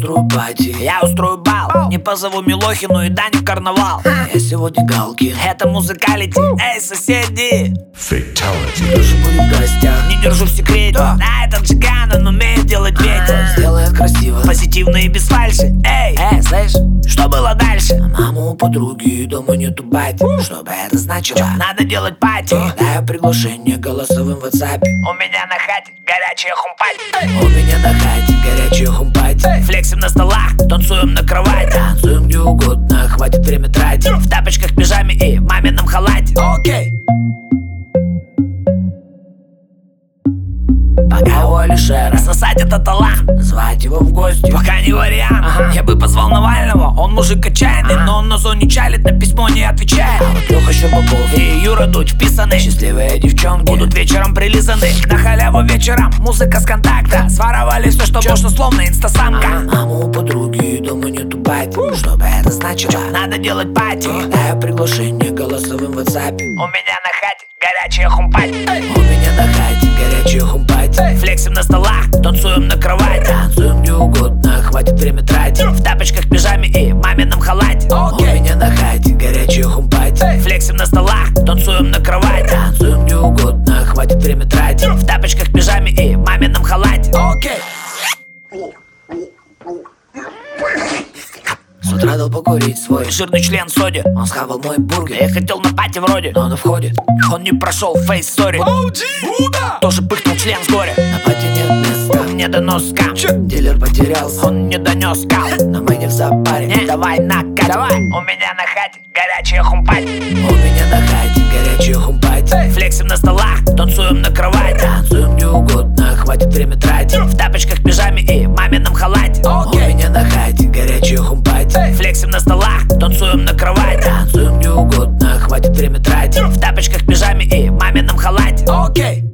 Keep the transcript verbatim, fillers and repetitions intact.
устрою пати, я устрою бал. Не позову Милохину и Даню в карнавал. Я сегодня галки, это музыкалити. Эй, соседи, Fatality. тоже будет в гостях. не держу в секрете. Да, этот Джиган, он умеет делать ветер. Сделает красиво, Позитивно и без фальши. Эй, эй, слышь, что было дальше? мама у подруги, дома нету бати. Что бы это значило? Надо делать пати. Даю приглашение голосовым в WhatsApp. У меня на хате горячая хумпать. У меня на хате горячая хумпати. Флексим на столах, танцуем на кровати. Танцуем где угодно, хватит время тратить. В тапочках, пижаме и в мамином халате. Окей. Пока у Алишера Сосать это талант, звать его в гости. пока не вариант. Ага. Я бы позвал Навального, он мужик отчаянный. Ага. Но он на зоне чалит, на письмо не отвечает. А вот Леха Щербаков И Юра Дудь вписаны. счастливые девчонки Будут вечером прилизаны. На халяву вечером, музыка с контакта. Своровали все, что можно, словно инстасамка. Мама у подруги, дома нету бати. Что бы это значило? Надо делать пати. Даю приглашение голосовым в WhatsApp. У меня на хате горячая хумпать. У меня на хате горячая хумпати. Флексим на столах, танцуем на кровати. Танцуем где угодно, хватит время тратить. В тапочках, пижаме и в мамином халате. У меня на хате горячая хумпати. Флексим на столах, танцуем на кровати. Танцуем где угодно, хватит время тратить. В тапочках, пижаме и в мамином халате. Окей. С утра дал покурить свой Жирный член соди, Он схавал мой бургер, я хотел на пати вроде, но на входе он не прошел фейс стори. Тоже пыхнул член с горя. на пати нет места. Мне донос скам, Дилер потерялся, он не донес кал. но мы не в запаре. Не, давай накать. Давай. У меня на хате горячая хумпать. У меня на хате горячая хумпати. Флексим на столах, танцуем на кровати. Танцуем где угодно, хватит время тратить. В тапочках, пижаме и в мамином халате. У меня на хате горячая хумпати. Флексим на столах, танцуем на кровати. Танцуем где угодно, хватит время тратить. В тапочках, пижаме и в мамином халате. Окей.